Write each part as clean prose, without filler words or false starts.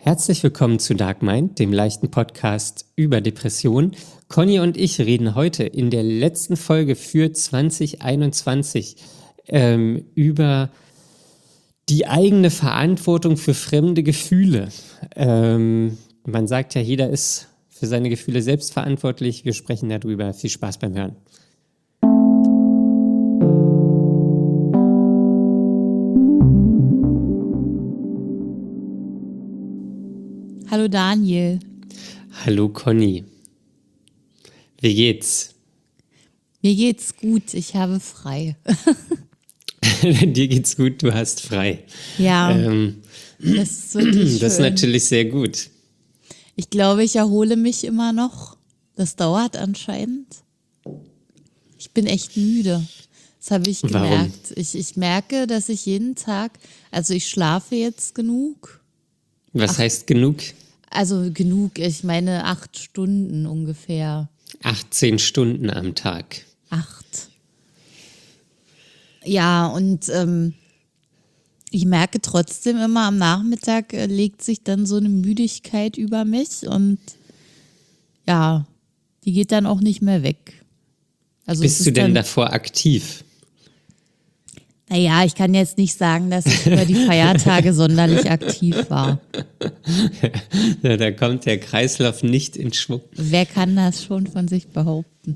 Herzlich willkommen zu Dark Mind, dem leichten Podcast über Depressionen. Conny und ich reden heute in der letzten Folge für 2021 über die eigene Verantwortung für fremde Gefühle. Man sagt ja, jeder ist für seine Gefühle selbst verantwortlich. Wir sprechen darüber. Viel Spaß beim Hören. Hallo Daniel. Hallo Conny. Wie geht's? Mir geht's gut, ich habe frei. Dir geht's gut, du hast frei. Ja, das ist wirklich Das ist schön. natürlich sehr gut. Ich glaube, ich erhole mich immer noch. Das dauert anscheinend. Ich bin echt müde. Das habe ich Warum? gemerkt. Ich merke, dass ich jeden Tag, also ich schlafe jetzt genug. Was heißt genug? Also genug, ich meine 8 Stunden ungefähr. 18 Stunden am Tag. 8. Ja, und ich merke trotzdem immer, am Nachmittag legt sich dann so eine Müdigkeit über mich und ja, die geht dann auch nicht mehr weg. Also es Bist ist du denn dann, davor aktiv? Naja, ich kann jetzt nicht sagen, dass ich über die Feiertage sonderlich aktiv war. Ja, da kommt der Kreislauf nicht in Schwung. Wer kann das schon von sich behaupten?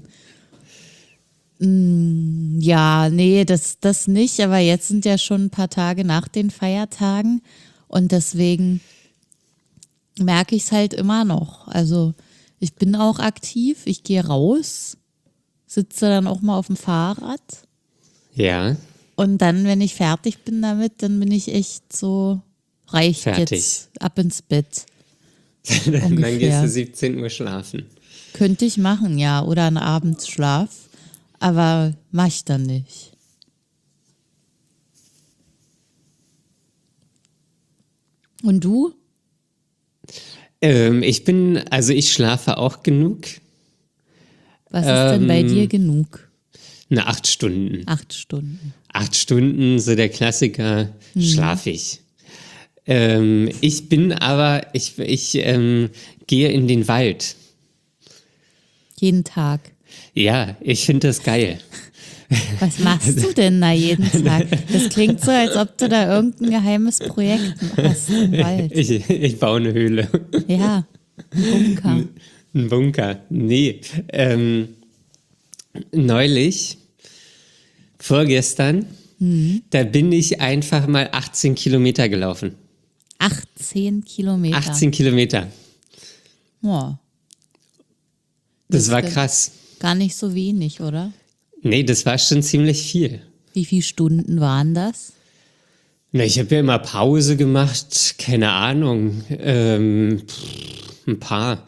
Ja, nee, das nicht, aber jetzt sind ja schon ein paar Tage nach den Feiertagen und deswegen merke ich es halt immer noch. Also ich bin auch aktiv, ich gehe raus, sitze dann auch mal auf dem Fahrrad Ja, und dann, wenn ich fertig bin damit, dann bin ich echt so, reicht Fertig. jetzt, ab ins Bett. dann gehst Ungefähr. du 17 Uhr schlafen. Könnte ich machen, ja, oder einen Abendsschlaf, aber mach ich dann nicht. Und du? Ich schlafe auch genug. Was ist denn bei dir genug? 8 Stunden. 8 Stunden. 8 Stunden, so der Klassiker, schlafe ich. Ich gehe in den Wald. Jeden Tag. Ja, ich finde das geil. Was machst du denn da jeden Tag? Das klingt so, als ob du da irgendein geheimes Projekt hast im Wald. Ich baue eine Höhle. Ja, ein Bunker. Ein Bunker. Nee. Neulich, vorgestern, da bin ich einfach mal 18 Kilometer gelaufen. 18 Kilometer. 18 Kilometer. Ja, Das war ist krass. gar nicht so wenig, oder? Nee, das war schon ziemlich viel. Wie viele Stunden waren das? Na, ich habe ja immer Pause gemacht, keine Ahnung, ein paar.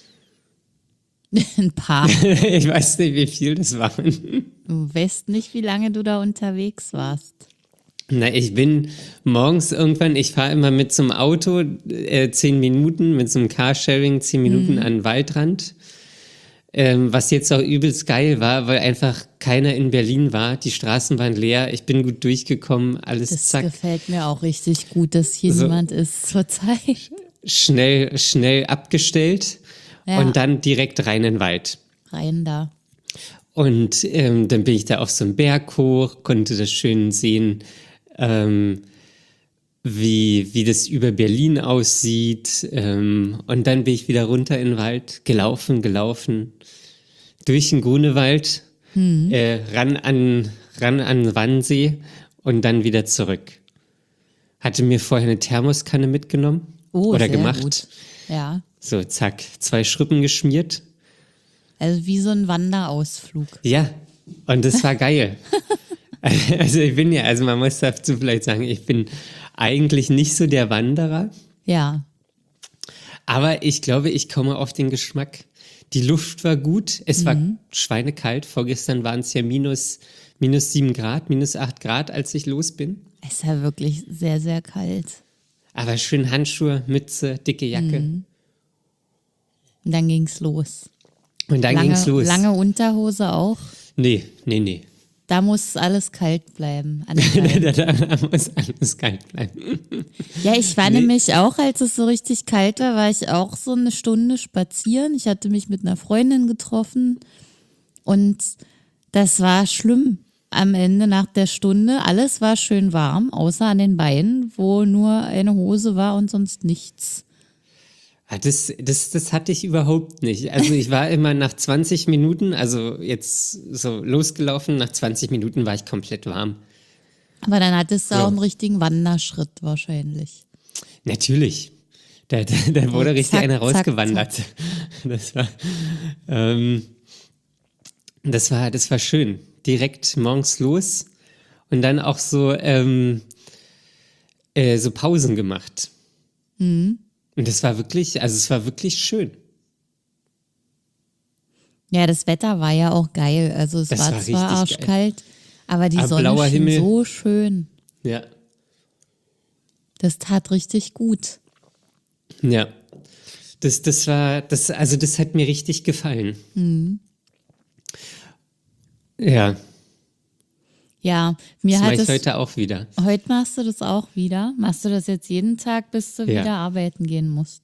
Ein paar. Ich weiß nicht, wie viel das waren. Du weißt nicht, wie lange du da unterwegs warst. Na, ich bin morgens irgendwann, ich fahre immer mit so einem Auto 10 Minuten, mit so einem Carsharing 10 Minuten an den Waldrand. Was jetzt auch übelst geil war, weil einfach keiner in Berlin war. Die Straßen waren leer, ich bin gut durchgekommen, alles Das zack. gefällt mir auch richtig gut, dass hier So. niemand ist zurzeit. Schnell abgestellt Ja. und dann direkt rein in den Wald. Rein da. Und dann bin ich da auf so einen Berg hoch, konnte das schön sehen, wie das über Berlin aussieht. Und dann bin ich wieder runter in den Wald, gelaufen, durch den Grunewald, ran an den Wannsee und dann wieder zurück. Hatte mir vorher eine Thermoskanne mitgenommen Oh, oder sehr gemacht. gut. Ja, So, zack, 2 Schrippen geschmiert. also wie so ein Wanderausflug. Ja, und das war geil. Also man muss dazu vielleicht sagen, ich bin eigentlich nicht so der Wanderer, Ja, aber ich glaube, ich komme auf den Geschmack. Die Luft war gut, es war schweinekalt. Vorgestern waren es ja minus 7 Grad, minus 8 Grad, als ich los bin. es ist ja wirklich sehr, sehr kalt. Aber schön Handschuhe, Mütze, dicke Jacke. Und dann ging's los. Und dann ging's los. Lange Unterhose auch. Nee. Da muss alles kalt bleiben. An den Beinen. Da muss alles kalt bleiben. Ja, ich war Nee. nämlich auch, als es so richtig kalt war ich auch so eine Stunde spazieren. Ich hatte mich mit einer Freundin getroffen und das war schlimm. Am Ende nach der Stunde, alles war schön warm, außer an den Beinen, wo nur eine Hose war und sonst nichts. Das hatte ich überhaupt nicht. Also ich war immer nach 20 Minuten, also jetzt so losgelaufen, nach 20 Minuten war ich komplett warm. Aber dann hattest du Ja. auch einen richtigen Wanderschritt wahrscheinlich. Natürlich. Da wurde So, richtig zack, einer zack, rausgewandert. Das war schön. Direkt morgens los und dann auch so Pausen gemacht. Und das war wirklich, also es war wirklich schön. Ja, das Wetter war ja auch geil. Also es Das war war zwar richtig arschkalt, aber die Aber Sonne blauer schien Himmel. so schön. Ja. Das tat richtig gut. Ja. Also das hat mir richtig gefallen. Ja, Ja, mir das mache hat ich es. heute auch wieder. Heute machst du das auch wieder? Machst du das jetzt jeden Tag, bis du Ja. wieder arbeiten gehen musst?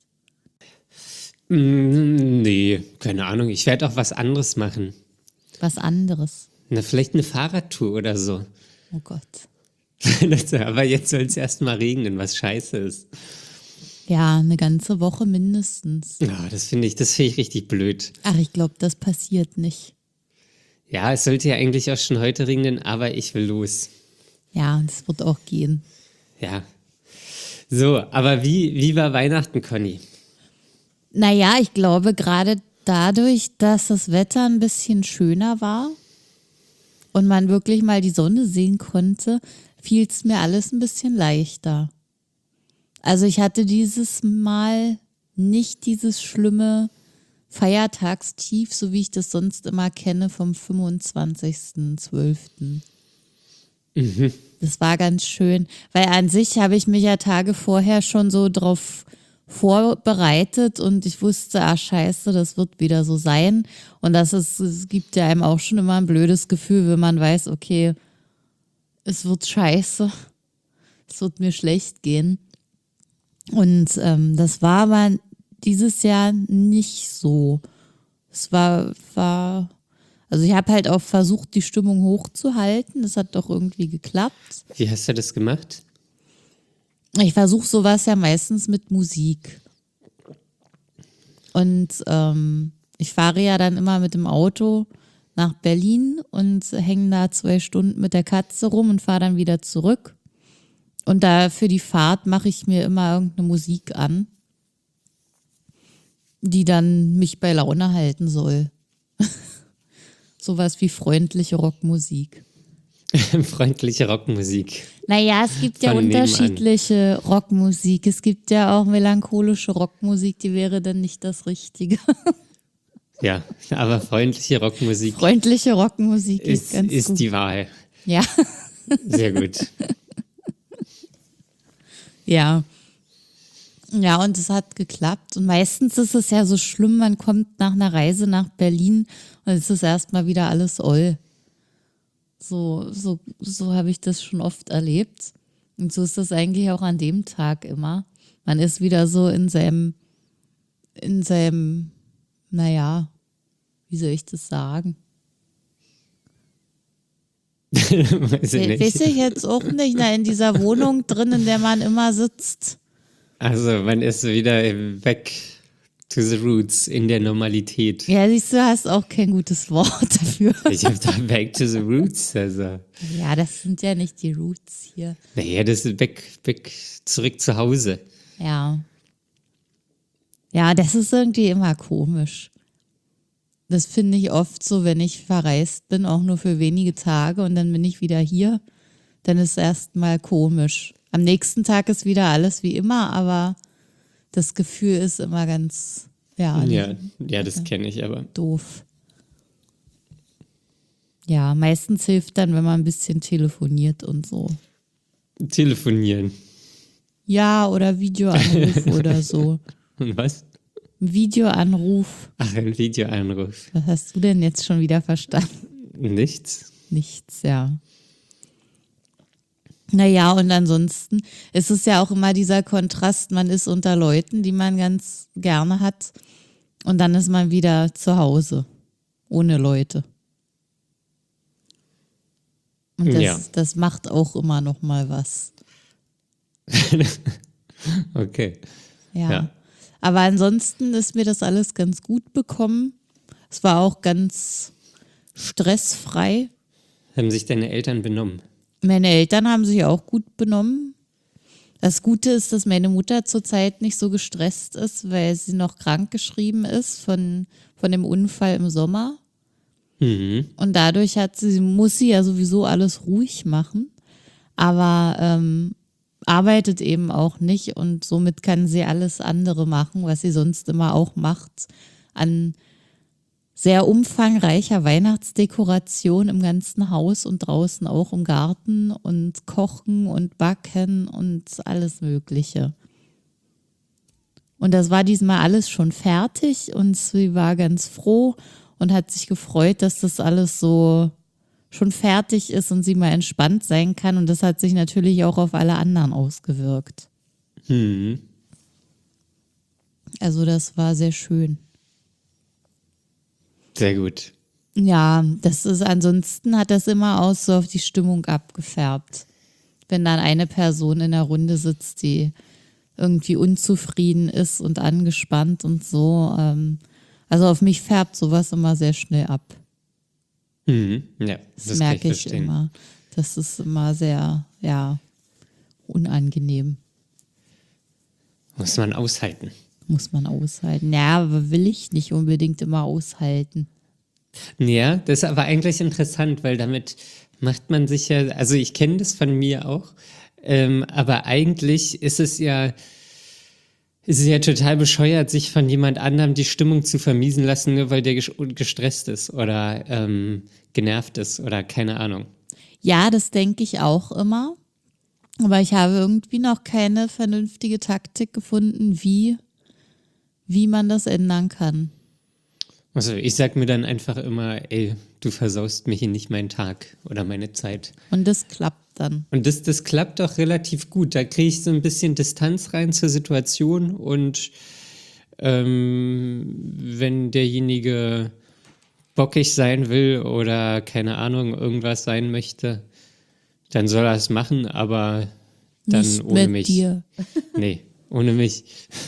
Nee, keine Ahnung. Ich werde auch was anderes machen. Was anderes. Na, vielleicht eine Fahrradtour oder so. Oh Gott. Aber jetzt soll es erst mal regnen, was scheiße ist. Ja, eine ganze Woche mindestens. Ja, das finde ich richtig blöd. Ach, ich glaube, das passiert nicht. Ja, es sollte ja eigentlich auch schon heute regnen, aber ich will los. Ja, das wird auch gehen. Ja. So, aber wie war Weihnachten, Conny? Naja, ich glaube, gerade dadurch, dass das Wetter ein bisschen schöner war und man wirklich mal die Sonne sehen konnte, fiel es mir alles ein bisschen leichter. Also ich hatte dieses Mal nicht dieses schlimme Feiertagstief, so wie ich das sonst immer kenne vom 25.12. Das war ganz schön, weil an sich habe ich mich ja Tage vorher schon so drauf vorbereitet und ich wusste, scheiße, das wird wieder so sein. Und es gibt ja einem auch schon immer ein blödes Gefühl, wenn man weiß, okay, es wird scheiße, es wird mir schlecht gehen. Und das war aber dieses Jahr nicht so. Es war, also ich habe halt auch versucht, die Stimmung hochzuhalten. Das hat doch irgendwie geklappt. Wie hast du das gemacht? Ich versuche sowas ja meistens mit Musik. Und ich fahre ja dann immer mit dem Auto nach Berlin und hänge da 2 Stunden mit der Katze rum und fahre dann wieder zurück. Und da für die Fahrt mache ich mir immer irgendeine Musik an, die dann mich bei Laune halten soll. Sowas wie freundliche Rockmusik. Freundliche Rockmusik. Naja, es gibt ja Von nebenan. unterschiedliche Rockmusik. Es gibt ja auch melancholische Rockmusik, die wäre dann nicht das Richtige. Ja, aber freundliche Rockmusik Freundliche Rockmusik ist ganz ist gut. die Wahl. Ja, Sehr gut. ja. Ja, und es hat geklappt. Und meistens ist es ja so schlimm, man kommt nach einer Reise nach Berlin und es ist erstmal wieder alles oll. So habe ich das schon oft erlebt. Und so ist das eigentlich auch an dem Tag immer. Man ist wieder so in seinem, naja, wie soll ich das sagen? Weiß ich nicht. Weiß ich jetzt auch nicht. Na, in dieser Wohnung drin, in der man immer sitzt. Also man ist wieder back to the roots in der Normalität. Ja, siehst du, hast auch kein gutes Wort dafür. Ich habe da back to the roots. Also, Ja, das sind ja nicht die Roots hier. naja, das ist back zurück zu Hause. Ja. Ja, das ist irgendwie immer komisch. Das finde ich oft so, wenn ich verreist bin, auch nur für wenige Tage und dann bin ich wieder hier, dann ist erstmal komisch. Am nächsten Tag ist wieder alles wie immer, aber das Gefühl ist immer ganz, Ja, das kenne ich aber. doof. Ja, meistens hilft dann, wenn man ein bisschen telefoniert und so. Telefonieren. Ja, oder Videoanruf oder so. Und was? Ein Videoanruf. Ach, ein Videoanruf. Was hast du denn jetzt schon wieder verstanden? Nichts. nichts, ja. Naja, und ansonsten ist es ja auch immer dieser Kontrast, man ist unter Leuten, die man ganz gerne hat und dann ist man wieder zu Hause, ohne Leute. Und Ja, das macht auch immer noch mal was. okay. Ja. Ja. Aber ansonsten ist mir das alles ganz gut bekommen. Es war auch ganz stressfrei. Haben sich deine Eltern benommen? Meine Eltern haben sich auch gut benommen. Das Gute ist, dass meine Mutter zurzeit nicht so gestresst ist, weil sie noch krankgeschrieben ist von dem Unfall im Sommer. Mhm. Und dadurch muss sie ja sowieso alles ruhig machen, aber arbeitet eben auch nicht und somit kann sie alles andere machen, was sie sonst immer auch macht, an sehr umfangreicher Weihnachtsdekoration im ganzen Haus und draußen auch im Garten und kochen und backen und alles Mögliche. Und das war diesmal alles schon fertig und sie war ganz froh und hat sich gefreut, dass das alles so schon fertig ist und sie mal entspannt sein kann. Und das hat sich natürlich auch auf alle anderen ausgewirkt. Mhm. Also das war sehr schön. Sehr gut. Ja, ansonsten hat das immer auch so auf die Stimmung abgefärbt. Wenn dann eine Person in der Runde sitzt, die irgendwie unzufrieden ist und angespannt und so. Also auf mich färbt sowas immer sehr schnell ab. Mhm. Ja, Das das kann ich merke ich verstehen. immer. Das ist immer sehr, ja, unangenehm. Muss man aushalten. Muss man aushalten. Ja, aber will ich nicht unbedingt immer aushalten. Ja, das ist aber eigentlich interessant, weil damit macht man sich ja, also ich kenne das von mir auch, aber eigentlich ist es ja total bescheuert, sich von jemand anderem die Stimmung zu vermiesen lassen, nur weil der gestresst ist oder genervt ist oder keine Ahnung. Ja, das denke ich auch immer. Aber ich habe irgendwie noch keine vernünftige Taktik gefunden, wie man das ändern kann. Also ich sag mir dann einfach immer, ey, du versaust mir hier nicht meinen Tag oder meine Zeit. Und das klappt dann. Und das klappt auch relativ gut. Da kriege ich so ein bisschen Distanz rein zur Situation und wenn derjenige bockig sein will oder keine Ahnung, irgendwas sein möchte, dann soll er es machen, aber dann Nicht ohne mit mich. dir. Nee, ohne mich.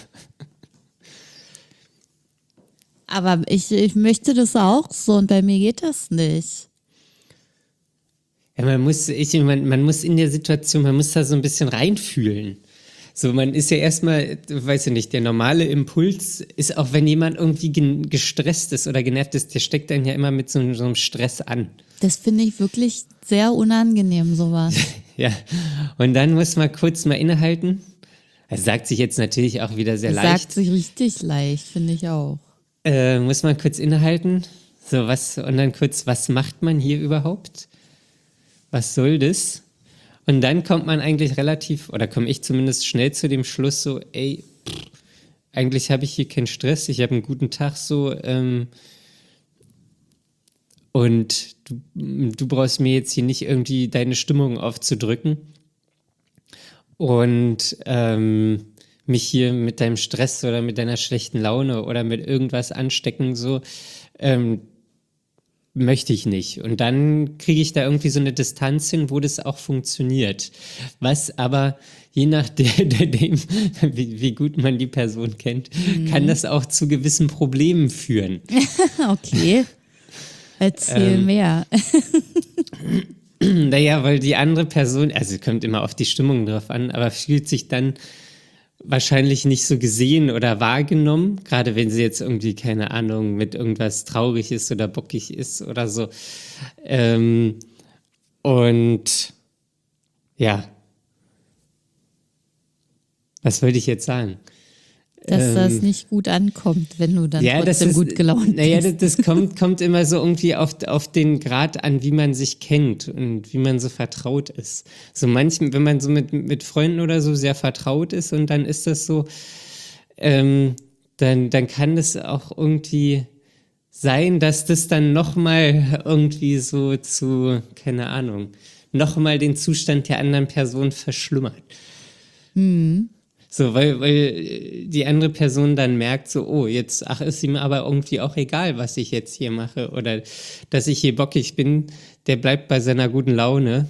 Aber ich möchte das auch so und bei mir geht das nicht. Ja, man muss in der Situation, man muss da so ein bisschen reinfühlen. So, man ist ja erstmal, weiß ich nicht, der normale Impuls ist auch, wenn jemand irgendwie gestresst ist oder genervt ist, der steckt dann ja immer mit so einem Stress an. Das finde ich wirklich sehr unangenehm, sowas. Ja, und dann muss man kurz mal innehalten. Das sagt sich jetzt natürlich auch wieder sehr Das leicht. sagt sich richtig leicht, finde ich auch. Muss man kurz innehalten. So, und dann kurz, was macht man hier überhaupt? Was soll das? Und dann kommt man eigentlich oder komme ich zumindest schnell zu dem Schluss so, ey, eigentlich habe ich hier keinen Stress, ich habe einen guten Tag so, und du brauchst mir jetzt hier nicht irgendwie deine Stimmung aufzudrücken und mich hier mit deinem Stress oder mit deiner schlechten Laune oder mit irgendwas anstecken, so, möchte ich nicht. Und dann kriege ich da irgendwie so eine Distanz hin, wo das auch funktioniert. Was aber, je nachdem, wie gut man die Person kennt, kann das auch zu gewissen Problemen führen. Okay. Erzähl mehr. Naja, weil die andere Person, also kommt immer auf die Stimmung drauf an, aber fühlt sich dann wahrscheinlich nicht so gesehen oder wahrgenommen, gerade wenn sie jetzt irgendwie, keine Ahnung, mit irgendwas traurig ist oder bockig ist oder so. Und ja, was wollte ich jetzt sagen? Dass das nicht gut ankommt, wenn du dann Ja, trotzdem gut gelaunt naja, bist. das kommt immer so irgendwie auf den Grad an, wie man sich kennt und wie man so vertraut ist. So manchmal, wenn man so mit Freunden oder so sehr vertraut ist und dann ist das so, dann kann das auch irgendwie sein, dass das dann nochmal irgendwie so zu, keine Ahnung, nochmal den Zustand der anderen Person verschlimmert. So, weil die andere Person dann merkt so, oh, jetzt, ach, ist ihm aber irgendwie auch egal, was ich jetzt hier mache oder dass ich hier bockig bin, der bleibt bei seiner guten Laune,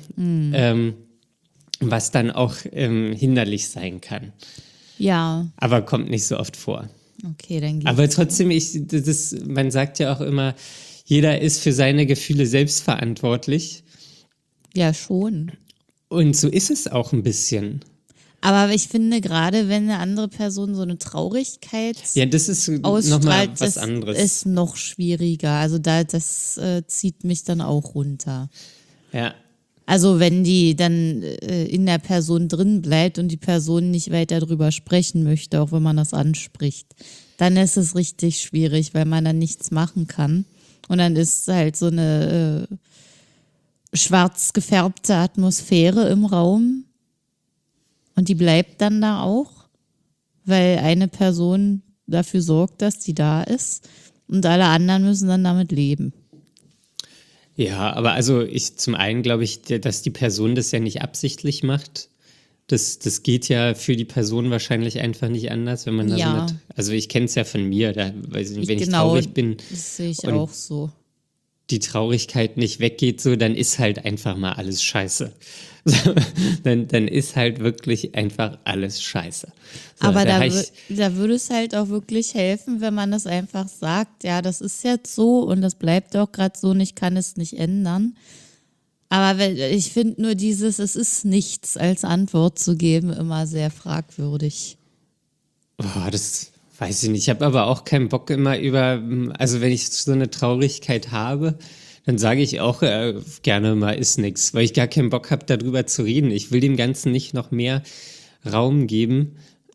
was dann auch hinderlich sein kann. Ja, Aber kommt nicht so oft vor. okay, dann geht's. Aber trotzdem, man sagt ja auch immer, jeder ist für seine Gefühle selbst verantwortlich. Ja, schon. Und so ist es auch ein bisschen. Aber ich finde, gerade wenn eine andere Person so eine Traurigkeit Ja, das ist nochmal ausstrahlt, was das anderes. ist noch schwieriger. Also das zieht mich dann auch runter. Ja, Also wenn die dann in der Person drin bleibt und die Person nicht weiter drüber sprechen möchte, auch wenn man das anspricht, dann ist es richtig schwierig, weil man dann nichts machen kann. Und dann ist halt so eine schwarz gefärbte Atmosphäre im Raum. Und die bleibt dann da auch, weil eine Person dafür sorgt, dass die da ist. Und alle anderen müssen dann damit leben. ja, aber also zum einen glaube ich, dass die Person das ja nicht absichtlich macht. Das geht ja für die Person wahrscheinlich einfach nicht anders, wenn man da Ja. so nicht. Also ich kenne es ja von mir, da, weiß ich nicht, wenn ich Genau, traurig bin, das sehe ich und auch so. die Traurigkeit nicht weggeht, so, dann ist halt einfach mal alles scheiße. So, dann ist halt wirklich einfach alles scheiße. So, Aber da reicht- würde es halt auch wirklich helfen, wenn man das einfach sagt, ja, das ist jetzt so und das bleibt auch gerade so und ich kann es nicht ändern. Aber ich finde nur dieses, es ist nichts als Antwort zu geben, immer sehr fragwürdig. Boah, das weiß ich nicht. Ich habe aber auch keinen Bock immer also wenn ich so eine Traurigkeit habe, dann sage ich auch gerne mal, ist nix, weil ich gar keinen Bock habe, darüber zu reden. Ich will dem Ganzen nicht noch mehr Raum geben.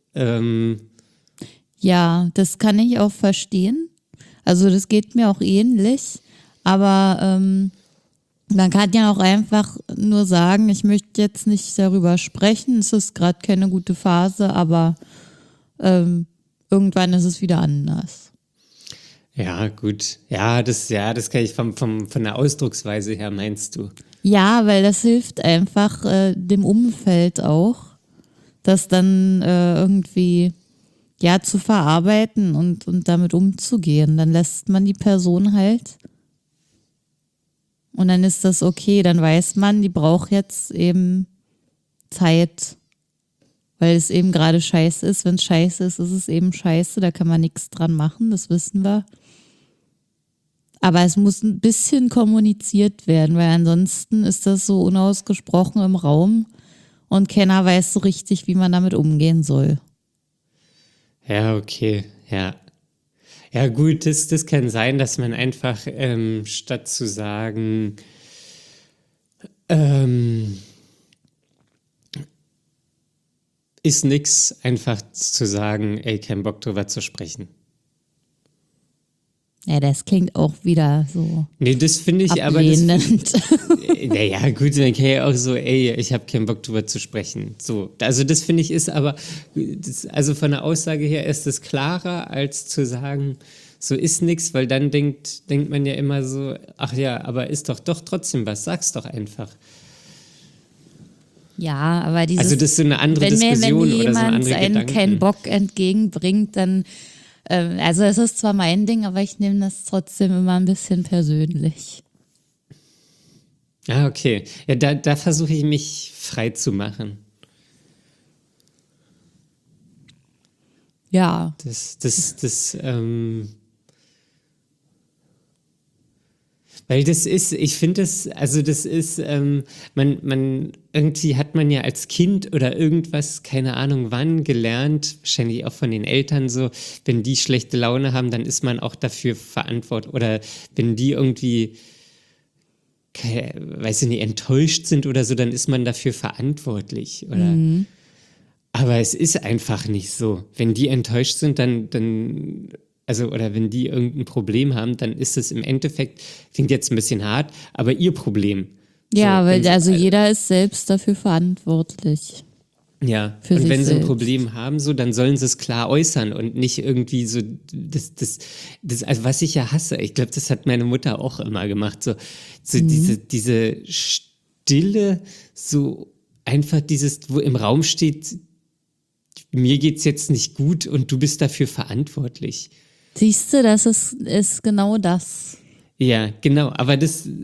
Ja, das kann ich auch verstehen. Also das geht mir auch ähnlich. Aber man kann ja auch einfach nur sagen, ich möchte jetzt nicht darüber sprechen. Es ist gerade keine gute Phase, aber irgendwann ist es wieder anders. Ja, gut. Ja, das kann ich von der Ausdrucksweise her, meinst du? Ja, weil das hilft einfach dem Umfeld auch, das dann irgendwie ja zu verarbeiten und damit umzugehen. Dann lässt man die Person halt und dann ist das okay. Dann weiß man, die braucht jetzt eben Zeit, weil es eben gerade scheiße ist. Wenn es scheiße ist, ist es eben scheiße. Da kann man nichts dran machen, das wissen wir. Aber es muss ein bisschen kommuniziert werden, weil ansonsten ist das so unausgesprochen im Raum und keiner weiß so richtig, wie man damit umgehen soll. Ja, okay, ja. Ja, gut, das kann sein, dass man einfach statt zu sagen, ist nix, einfach zu sagen, ey, kein Bock drüber zu sprechen. Ja, das klingt auch wieder so Nee, das finde ich ablehnend. naja, gut, dann kann ja auch so, ey, ich habe keinen Bock drüber zu sprechen. So, also das finde ich ist aber, also von der Aussage her ist es klarer, als zu sagen, so ist nix, weil dann denkt man ja immer so, ach ja, aber ist doch trotzdem was, sag's doch einfach. Ja, aber dieses, Also das ist so eine andere wenn Diskussion mir oder so jemand andere einen Gedanken. keinen Bock entgegenbringt, dann, also es ist zwar mein Ding, aber ich nehme das trotzdem immer ein bisschen persönlich. Ah, okay. Ja, da versuche ich mich frei zu machen. Ja, Weil das ist, ich finde das, also das ist, irgendwie hat man ja als Kind oder irgendwas, keine Ahnung wann, gelernt, wahrscheinlich auch von den Eltern so, wenn die schlechte Laune haben, dann ist man auch dafür verantwortlich. Oder wenn die irgendwie, weiß ich nicht, enttäuscht sind oder so, dann ist man dafür verantwortlich. Oder aber es ist einfach nicht so. Wenn die enttäuscht sind, dann also, oder wenn die irgendein Problem haben, dann ist es im Endeffekt, klingt jetzt ein bisschen hart, aber ihr Problem. ja, So, weil wenn sie- also jeder ist selbst dafür verantwortlich. Ja, Für und sich wenn sie ein selbst. Problem haben, so, dann sollen sie es klar äußern und nicht irgendwie so, also was ich ja hasse, ich glaube, das hat meine Mutter auch immer gemacht, so diese Stille, so einfach dieses, wo im Raum steht, mir geht's jetzt nicht gut und du bist dafür verantwortlich. Siehst du, ist genau das. Ja, genau, aber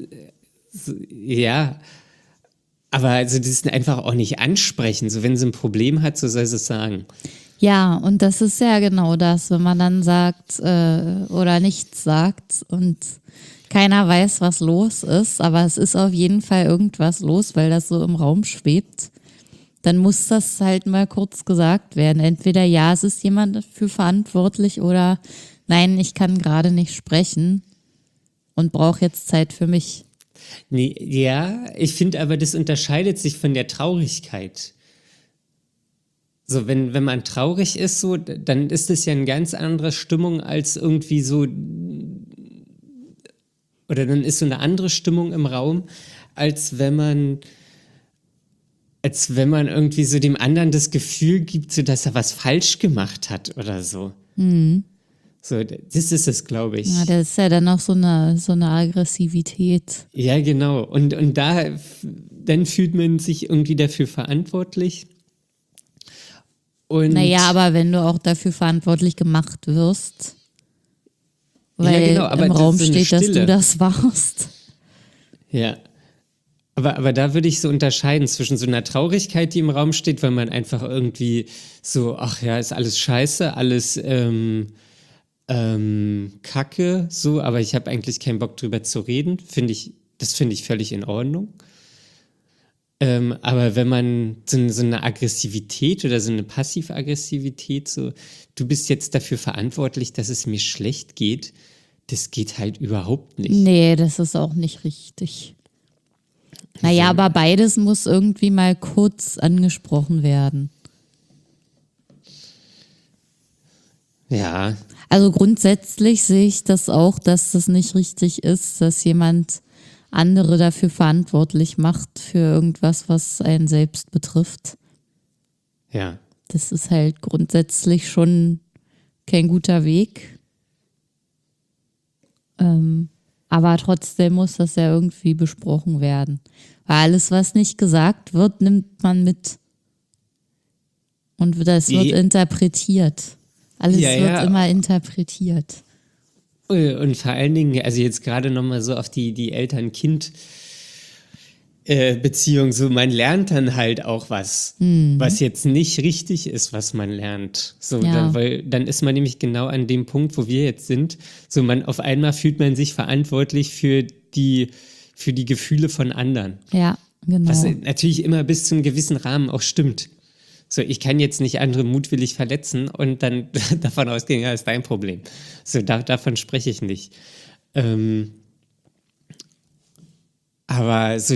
ja, aber also das ist einfach auch nicht ansprechen, so wenn sie ein Problem hat, so soll sie es sagen. Ja, und das ist ja genau das, wenn man dann sagt oder nichts sagt und keiner weiß, was los ist, aber es ist auf jeden Fall irgendwas los, weil das so im Raum schwebt. Dann muss das halt mal kurz gesagt werden. Entweder ja, es ist jemand dafür verantwortlich oder nein, ich kann gerade nicht sprechen und brauche jetzt Zeit für mich. Nee, ja, ich finde aber, das unterscheidet sich von der Traurigkeit. So, wenn man traurig ist, so, dann ist es ja eine ganz andere Stimmung als irgendwie so, oder dann ist so eine andere Stimmung im Raum, als wenn man irgendwie so dem anderen das Gefühl gibt, so, dass er was falsch gemacht hat oder so. So, das ist es, glaube ich. Ja, das ist ja dann auch so eine Aggressivität. Ja, genau. Und dann fühlt man sich irgendwie dafür verantwortlich. Und Naja, aber wenn du auch dafür verantwortlich gemacht wirst, Ja, weil genau, aber im das Raum ist so eine steht, dass Stille. du das warst. ja. Aber da würde ich so unterscheiden zwischen so einer Traurigkeit, die im Raum steht, weil man einfach irgendwie so, ach ja, ist alles scheiße, alles Kacke, so, aber ich habe eigentlich keinen Bock drüber zu reden. Das finde ich völlig in Ordnung. Aber wenn man so eine Aggressivität oder so eine Passiv-Aggressivität, so, du bist jetzt dafür verantwortlich, dass es mir schlecht geht, das geht halt überhaupt nicht. Nee, das ist auch nicht richtig. Naja, aber beides muss irgendwie mal kurz angesprochen werden. Ja, Also grundsätzlich sehe ich das auch, dass das nicht richtig ist, dass jemand andere dafür verantwortlich macht für irgendwas, was einen selbst betrifft. ja. Das ist halt grundsätzlich schon kein guter Weg. Aber trotzdem muss das ja irgendwie besprochen werden. Weil alles, was nicht gesagt wird, nimmt man mit. Und das wird interpretiert. Alles Ja, wird ja. immer interpretiert. Und vor allen Dingen, also jetzt gerade nochmal so auf die Eltern-Kind-Beziehung, so man lernt dann halt auch was, was jetzt nicht richtig ist, was man lernt. So, Ja. weil dann ist man nämlich genau an dem Punkt, wo wir jetzt sind. So, auf einmal fühlt man sich verantwortlich für die Gefühle von anderen. Ja, genau. Was natürlich immer bis zu einem gewissen Rahmen auch stimmt. So, ich kann jetzt nicht andere mutwillig verletzen und dann davon ausgehen, ja, ist dein Problem. So, davon spreche ich nicht. Aber so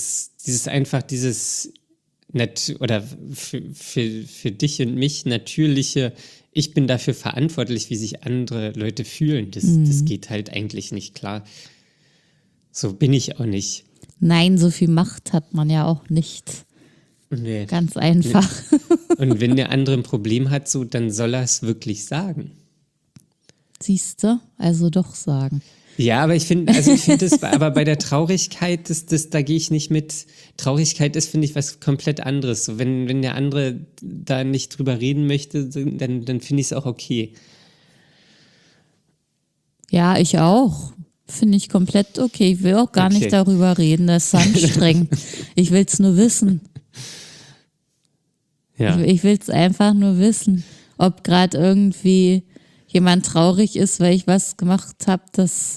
oder für dich und mich natürliche, ich bin dafür verantwortlich, wie sich andere Leute fühlen, das geht halt eigentlich nicht klar. So bin ich auch nicht. Nein, so viel Macht hat man ja auch nicht. Nee. Ganz einfach. Und wenn der andere ein Problem hat, so, dann soll er es wirklich sagen. Siehst du? Also doch sagen. Ja, aber ich finde das, aber bei der Traurigkeit, da gehe ich nicht mit. Traurigkeit ist, finde ich, was komplett anderes. So, wenn der andere da nicht drüber reden möchte, dann finde ich es auch okay. Ja, ich auch. Finde ich komplett okay. Ich will auch gar Okay. nicht darüber reden. Das ist anstrengend. Ich will es nur wissen. Ja. Ich will es einfach nur wissen, ob gerade irgendwie jemand traurig ist, weil ich was gemacht habe, das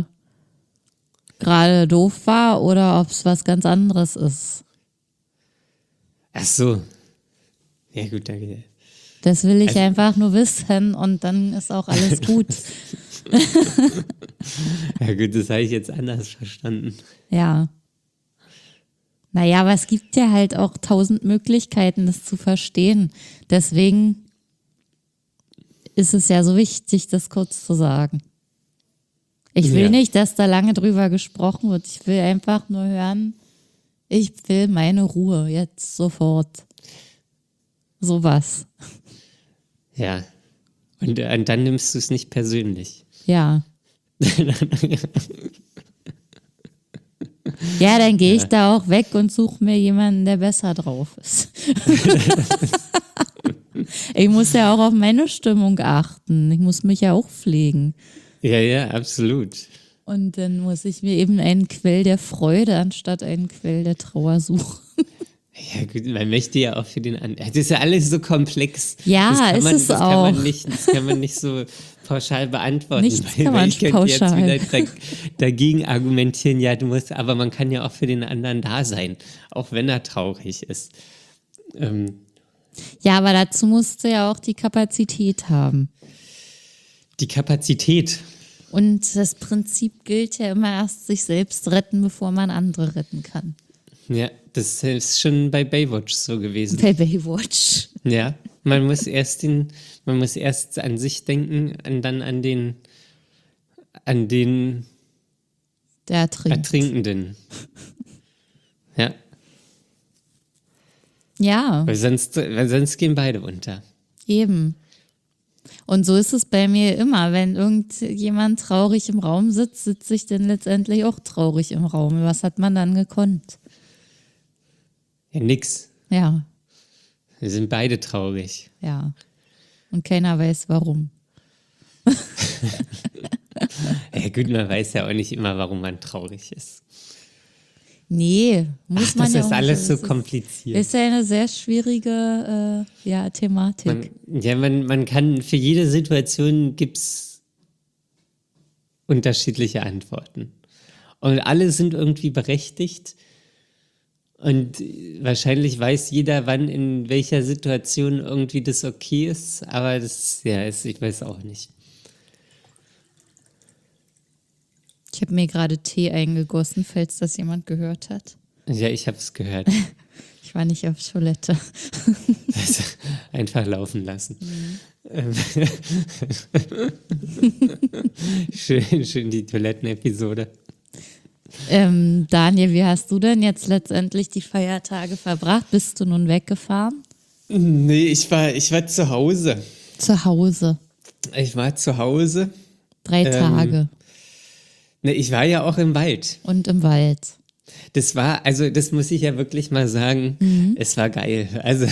gerade doof war oder ob es was ganz anderes ist. Ach so. Ja, gut, danke. Das will ich Also- einfach nur wissen und dann ist auch alles gut. Ja, gut, das habe ich jetzt anders verstanden. Ja. Naja, aber es gibt ja halt auch 1000 Möglichkeiten, das zu verstehen. Deswegen ist es ja so wichtig, das kurz zu sagen. Ich will Ja. nicht, dass da lange drüber gesprochen wird. Ich will einfach nur hören, ich will meine Ruhe jetzt sofort. Sowas. Ja. Und dann nimmst du es nicht persönlich. Ja. Ja, dann gehe ich da auch weg und suche mir jemanden, der besser drauf ist. Ich muss ja auch auf meine Stimmung achten. Ich muss mich ja auch pflegen. Ja, absolut. Und dann muss ich mir eben einen Quell der Freude anstatt einen Quell der Trauer suchen. Ja, gut, man möchte ja auch für den anderen. Das ist ja alles so komplex. Ja, ist es auch. Das kann man nicht so pauschal beantworten. Nichts kann man ich könnte pauschal. jetzt wieder dagegen argumentieren, ja, aber man kann ja auch für den anderen da sein, auch wenn er traurig ist. Ja, aber dazu musst du ja auch die Kapazität haben. Die Kapazität. Und das Prinzip gilt ja immer erst sich selbst retten, bevor man andere retten kann. Ja, das ist schon bei Baywatch so gewesen. Bei Baywatch. Ja, man muss erst an sich denken und dann an den Der ertrinkt. Ertrinkenden. Ja, Ja, weil sonst gehen beide unter. eben. Und so ist es bei mir immer. Wenn irgendjemand traurig im Raum sitzt, sitze ich dann letztendlich auch traurig im Raum. Was hat man dann gekonnt? Ja, nix. Ja, Wir sind beide traurig. ja. Und keiner weiß warum. Ja gut, man weiß ja auch nicht immer, warum man traurig ist. Nee, muss man Das ja ist auch alles so nicht. kompliziert. Ist ja eine sehr schwierige Thematik. Man kann, für jede Situation gibt's unterschiedliche Antworten. Und alle sind irgendwie berechtigt. Und wahrscheinlich weiß jeder, wann in welcher Situation irgendwie das okay ist. Aber ich weiß auch nicht. Ich habe mir gerade Tee eingegossen, falls das jemand gehört hat. Ja, ich habe es gehört. Ich war nicht auf Toilette. Also, einfach laufen lassen. Schön die Toilettenepisode. Daniel, wie hast du denn jetzt letztendlich die Feiertage verbracht? Bist du nun weggefahren? Nee, ich war zu Hause. Zu Hause. Ich war zu Hause. 3 Tage. Ne, ich war ja auch im Wald. Und im Wald. Das muss ich ja wirklich mal sagen, es war geil. Also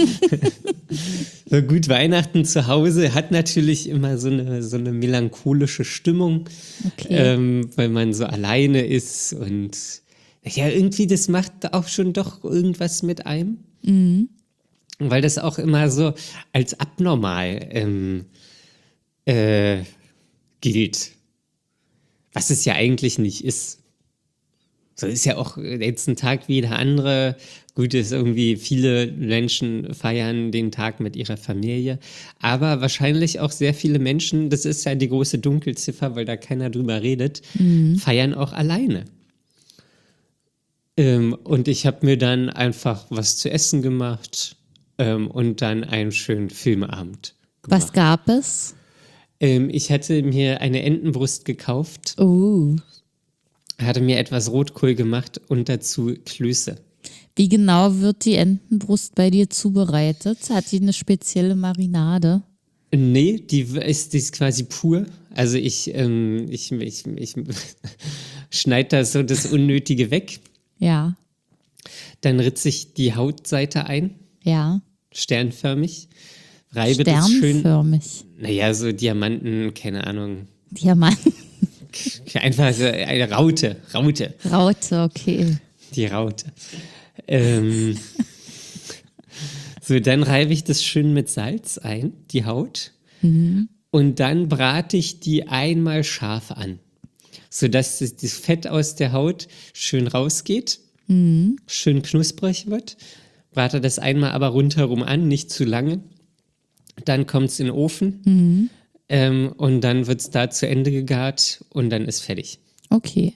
so gut Weihnachten zu Hause hat natürlich immer so eine melancholische Stimmung, Okay. weil man so alleine ist und ja, irgendwie das macht auch schon doch irgendwas mit einem. Weil das auch immer so als abnormal gilt. Was es ja eigentlich nicht ist. So ist ja auch jetzt ein Tag wie jeder andere. Gut, ist irgendwie, viele Menschen feiern den Tag mit ihrer Familie. Aber wahrscheinlich auch sehr viele Menschen, das ist ja die große Dunkelziffer, weil da keiner drüber redet, feiern auch alleine. Und ich habe mir dann einfach was zu essen gemacht und dann einen schönen Filmabend gemacht. Was gab es? Ich hatte mir eine Entenbrust gekauft, hatte mir etwas Rotkohl gemacht und dazu Klöße. Wie genau wird die Entenbrust bei dir zubereitet? Hat die eine spezielle Marinade? Nee, die ist quasi pur. Also ich schneide da so das Unnötige weg. Ja, Dann ritze ich die Hautseite ein, ja. sternförmig. Reibe das schön. Sternförmig. Naja, so Diamanten, keine Ahnung. Diamant. Einfach so eine Raute. Raute, okay. Die Raute. So, dann reibe ich das schön mit Salz ein, die Haut. Und dann brate ich die einmal scharf an, sodass das Fett aus der Haut schön rausgeht, schön knusprig wird. Brate das einmal aber rundherum an, nicht zu lange. Dann kommt es in den Ofen und dann wird es da zu Ende gegart und dann ist fertig. Okay.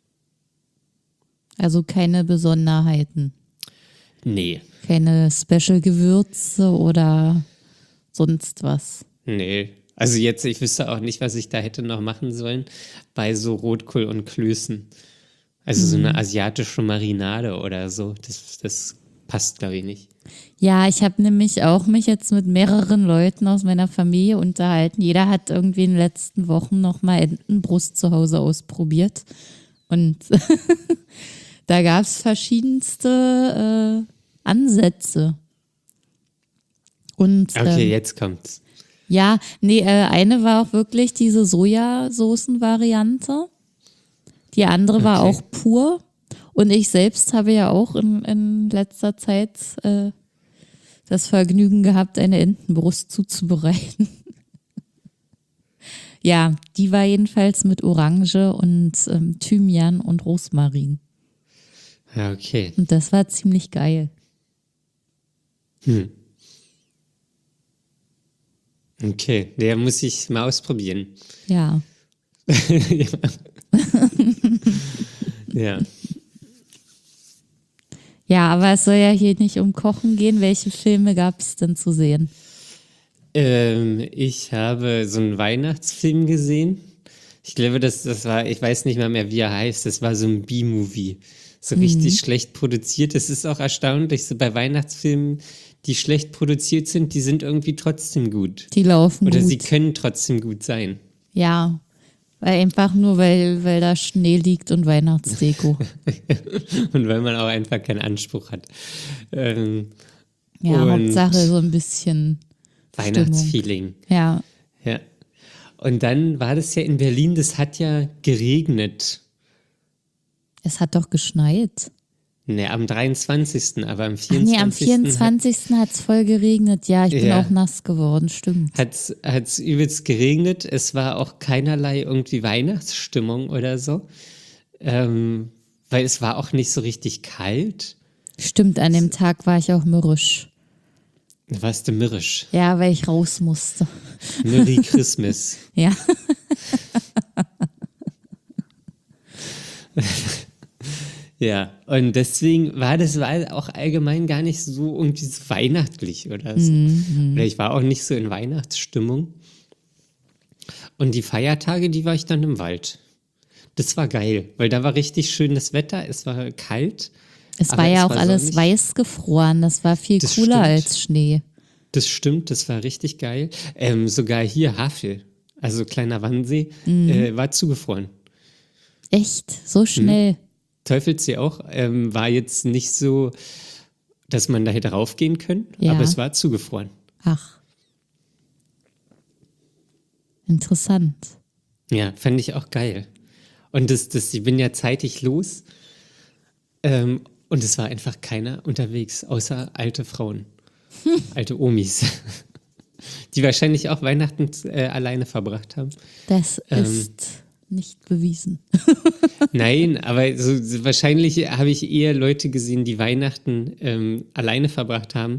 Also keine Besonderheiten. Nee, Keine Special-Gewürze oder sonst was. nee. Also jetzt, ich wüsste auch nicht, was ich da hätte noch machen sollen bei so Rotkohl und Klößen. Also so eine asiatische Marinade oder so. Das passt, glaube ich, nicht. Ja, ich habe nämlich auch mich jetzt mit mehreren Leuten aus meiner Familie unterhalten. Jeder hat irgendwie in den letzten Wochen nochmal Entenbrust zu Hause ausprobiert. Und da gab es verschiedenste Ansätze. Und Okay, jetzt kommt's. ja, nee, eine war auch wirklich diese Sojasoßen-Variante. Die andere war Okay. auch pur. Und ich selbst habe ja auch in letzter Zeit das Vergnügen gehabt, eine Entenbrust zuzubereiten. Ja, die war jedenfalls mit Orange und Thymian und Rosmarin. Ja, okay. Und das war ziemlich geil. Okay, der muss ich mal ausprobieren. Ja, Ja. ja, aber es soll ja hier nicht um Kochen gehen. Welche Filme gab es denn zu sehen? Ich habe so einen Weihnachtsfilm gesehen. Ich glaube, das war, ich weiß nicht mal mehr, wie er heißt. Das war so ein B-Movie. So richtig schlecht produziert. Es ist auch erstaunlich, so bei Weihnachtsfilmen, die schlecht produziert sind, die sind irgendwie trotzdem gut. Die laufen Oder sie gut. können trotzdem gut sein. Ja, weil einfach nur, weil da Schnee liegt und Weihnachtsdeko. Und weil man auch einfach keinen Anspruch hat. Ja, Und Hauptsache so ein bisschen Stimmung. Weihnachtsfeeling. Ja, Ja. Und dann war das ja in Berlin, das hat ja geregnet. es hat doch geschneit. Ne, am 23., aber am Ach 24. nee, am 24. hat es voll geregnet. Ja, ich bin Ja. auch nass geworden, stimmt. Hat's übelst geregnet. Es war auch keinerlei irgendwie Weihnachtsstimmung oder so. Weil es war auch nicht so richtig kalt. Stimmt, an dem Tag war ich auch mürrisch. Da warst du mürrisch. Ja, weil ich raus musste. Merry Christmas. Ja, Ja, und deswegen war auch allgemein gar nicht so irgendwie so weihnachtlich oder so. Oder ich war auch nicht so in Weihnachtsstimmung. Und die Feiertage, die war ich dann im Wald. Das war geil, weil da war richtig schönes Wetter, es war kalt. es aber war ja es auch war alles sonnig. weiß gefroren. Das war viel Das cooler stimmt. als Schnee. Das stimmt, das war richtig geil. Sogar hier Havel, also kleiner Wannsee, war zugefroren. Echt, so schnell. Teufelssee auch, war jetzt nicht so, dass man da hätte raufgehen können, Ja. aber es war zugefroren. Ach. Interessant. Ja, fand ich auch geil. Und ich bin ja zeitig los und es war einfach keiner unterwegs, außer alte Frauen, alte Omis, die wahrscheinlich auch Weihnachten alleine verbracht haben. Das ist nicht bewiesen. Nein, aber wahrscheinlich habe ich eher Leute gesehen, die Weihnachten alleine verbracht haben,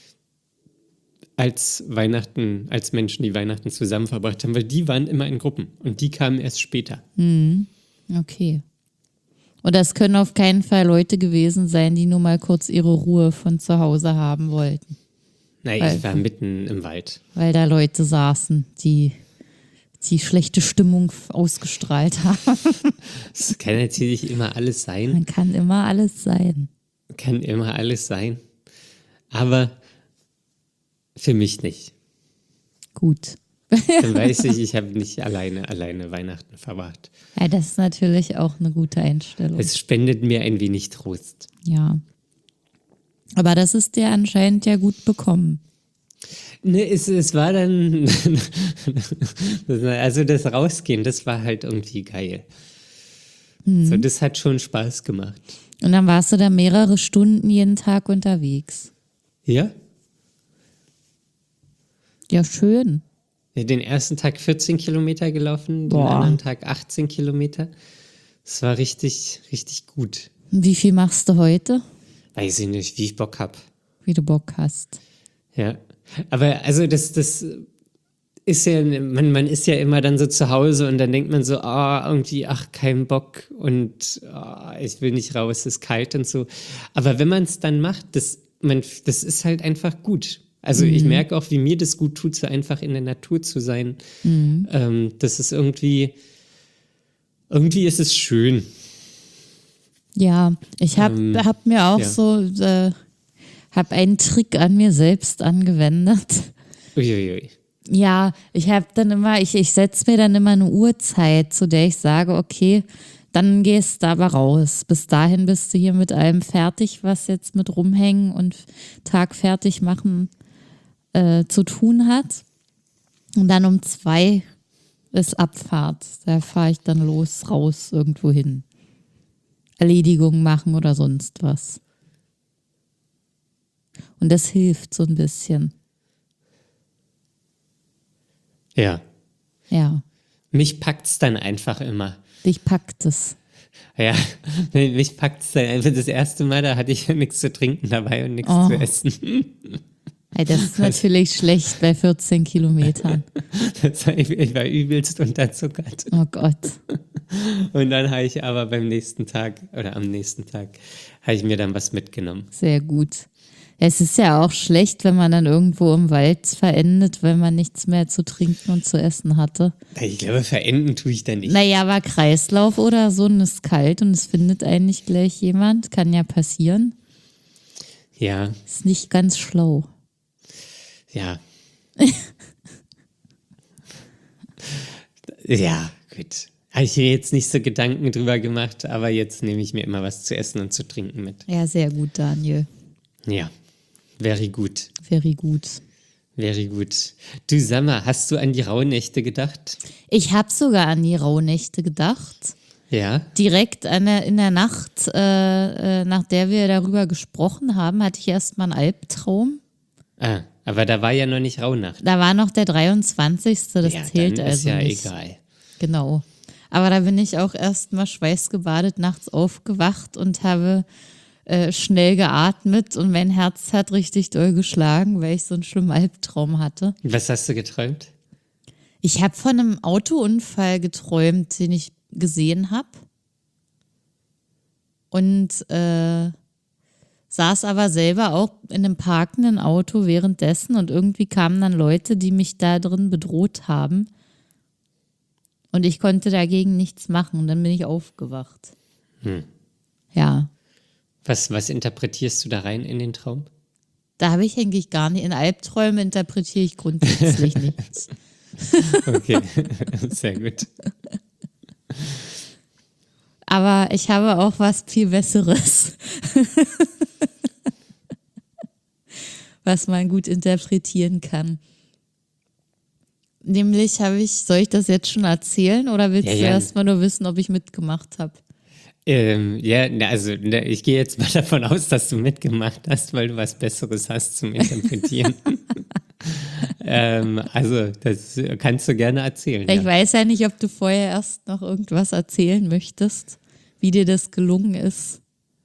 als Menschen, die Weihnachten zusammen verbracht haben, weil die waren immer in Gruppen und die kamen erst später. Okay. Und das können auf keinen Fall Leute gewesen sein, die nur mal kurz ihre Ruhe von zu Hause haben wollten. Nein, ich war mitten im Wald. Weil da Leute saßen, die schlechte Stimmung ausgestrahlt haben. Es kann natürlich immer alles sein. Man kann immer alles sein. Kann immer alles sein. Aber für mich nicht. Gut. Dann weiß ich habe nicht alleine Weihnachten verbracht. Ja, das ist natürlich auch eine gute Einstellung. Es spendet mir ein wenig Trost. Ja. Aber das ist dir anscheinend ja gut bekommen. Ne, es war dann, also das Rausgehen, das war halt irgendwie geil. So, das hat schon Spaß gemacht. Und dann warst du da mehrere Stunden jeden Tag unterwegs. Ja? Ja, schön. Ja, den ersten Tag 14 Kilometer gelaufen, den Boah. anderen Tag 18 Kilometer. Das war richtig, richtig gut. Und wie viel machst du heute? Weiß ich nicht, wie ich Bock hab. Wie du Bock hast. Ja, aber also das ist ja, man ist ja immer dann so zu Hause und dann denkt man so, irgendwie, kein Bock und ich will nicht raus, es ist kalt und so. Aber wenn man es dann macht, das ist halt einfach gut. Also ich merke auch, wie mir das gut tut, so einfach in der Natur zu sein. Das ist irgendwie ist es schön. Ja, ich hab mir auch ja. so habe einen Trick an mir selbst angewendet. Uiuiui. Ja, ich setze mir dann immer eine Uhrzeit, zu der ich sage, okay, dann gehst du aber raus. Bis dahin bist du hier mit allem fertig, was jetzt mit rumhängen und Tag fertig machen zu tun hat. Und dann um 2 ist Abfahrt. Da fahre ich dann raus, irgendwo hin. Erledigungen machen oder sonst was. Und das hilft so ein bisschen. Ja. Ja, Mich packt's dann einfach immer. dich packt es. Ja, mich packt's dann einfach. Das erste Mal, da hatte ich ja nichts zu trinken dabei und nichts Oh. zu essen. Hey, das ist natürlich schlecht bei 14 Kilometern. Ich war übelst unterzuckert. Oh Gott. Und dann habe ich aber am nächsten Tag habe ich mir dann was mitgenommen. Sehr gut. Es ist ja auch schlecht, wenn man dann irgendwo im Wald verendet, weil man nichts mehr zu trinken und zu essen hatte. Ich glaube, verenden tue ich da nicht. Naja, aber Kreislauf oder so und es ist kalt und es findet einen nicht gleich jemand. Kann ja passieren. Ja, Ist nicht ganz schlau. ja. Ja, gut. Habe ich mir jetzt nicht so Gedanken drüber gemacht, aber jetzt nehme ich mir immer was zu essen und zu trinken mit. Ja, sehr gut, Daniel. Ja, very gut. Very gut. Very gut. Du, sag mal, hast du an die Rauhnächte gedacht? Ich habe sogar an die Rauhnächte gedacht. Ja? Direkt in der Nacht, nach der wir darüber gesprochen haben, hatte ich erstmal einen Albtraum. Ah, aber da war ja noch nicht Rauhnacht. Da war noch der 23. Das Ja, zählt dann also ist ja nicht. egal. Genau. Aber da bin ich auch erstmal schweißgebadet nachts aufgewacht und habe schnell geatmet und mein Herz hat richtig doll geschlagen, weil ich so einen schlimmen Albtraum hatte. Was hast du geträumt? Ich habe von einem Autounfall geträumt, den ich gesehen habe. Und saß aber selber auch in einem parkenden Auto währenddessen und irgendwie kamen dann Leute, die mich da drin bedroht haben. Und ich konnte dagegen nichts machen und dann bin ich aufgewacht. Ja, Was interpretierst du da rein in den Traum? da habe ich eigentlich gar nicht. In Albträumen interpretiere ich grundsätzlich nichts. Okay, sehr gut. Aber ich habe auch was viel Besseres, was man gut interpretieren kann. Nämlich soll ich das jetzt schon erzählen oder willst Ja, du ja. erst mal nur wissen, ob ich mitgemacht habe? Ich gehe jetzt mal davon aus, dass du mitgemacht hast, weil du was Besseres hast zum Interpretieren. Also, das kannst du gerne erzählen. Ich Ja. weiß ja nicht, ob du vorher erst noch irgendwas erzählen möchtest, wie dir das gelungen ist.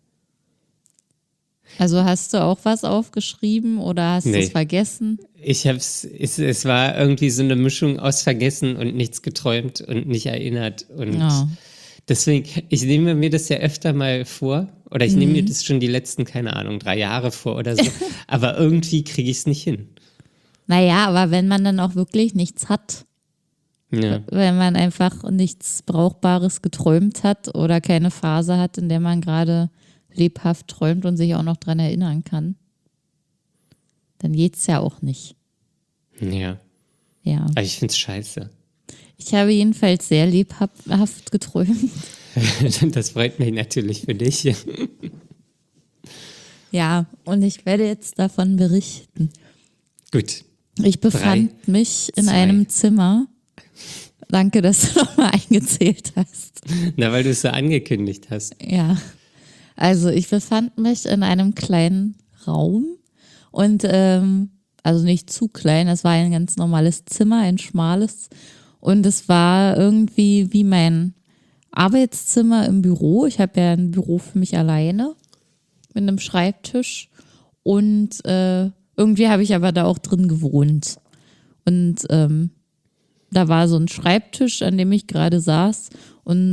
Also hast du auch was aufgeschrieben oder hast du Nee. es vergessen? Es war irgendwie so eine Mischung aus vergessen und nichts geträumt und nicht erinnert. Und Ja. deswegen, ich nehme mir das ja öfter mal vor, oder ich nehme mir das schon die letzten, keine Ahnung, 3 Jahre vor oder so, aber irgendwie kriege ich es nicht hin. Naja, aber wenn man dann auch wirklich nichts hat, Ja. wenn man einfach nichts Brauchbares geträumt hat oder keine Phase hat, in der man gerade lebhaft träumt und sich auch noch dran erinnern kann, dann geht's ja auch nicht. Ja. Ja. Aber ich finde es scheiße. Ich habe jedenfalls sehr lebhaft geträumt. Das freut mich natürlich für dich. Ja, und ich werde jetzt davon berichten. Gut. Ich befand mich in 2. einem Zimmer. Danke, dass du nochmal eingezählt hast. Na, weil du es so angekündigt hast. Ja, also ich befand mich in einem kleinen Raum und also nicht zu klein, es war ein ganz normales Zimmer, ein schmales und es war irgendwie wie mein Arbeitszimmer im Büro. Ich habe ja ein Büro für mich alleine mit einem Schreibtisch und irgendwie habe ich aber da auch drin gewohnt und da war so ein Schreibtisch, an dem ich gerade saß und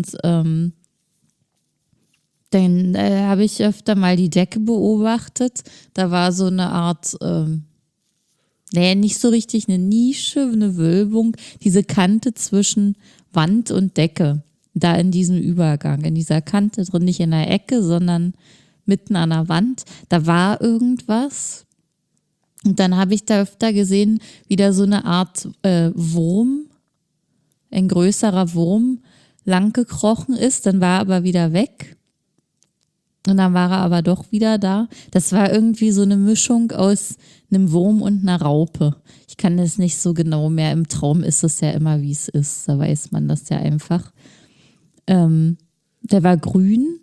dann habe ich öfter mal die Decke beobachtet. Da war so eine Art, nicht so richtig eine Nische, eine Wölbung, diese Kante zwischen Wand und Decke. Da in diesem Übergang, in dieser Kante drin, nicht in der Ecke, sondern mitten an der Wand. Da war irgendwas. Und dann habe ich da öfter gesehen, wie da so eine Art Wurm, ein größerer Wurm, lang gekrochen ist. Dann war er aber wieder weg. Und dann war er aber doch wieder da. Das war irgendwie so eine Mischung aus einem Wurm und einer Raupe. Ich kann das nicht so genau mehr. Im Traum ist es ja immer, wie es ist. Da weiß man das ja einfach. Der war grün.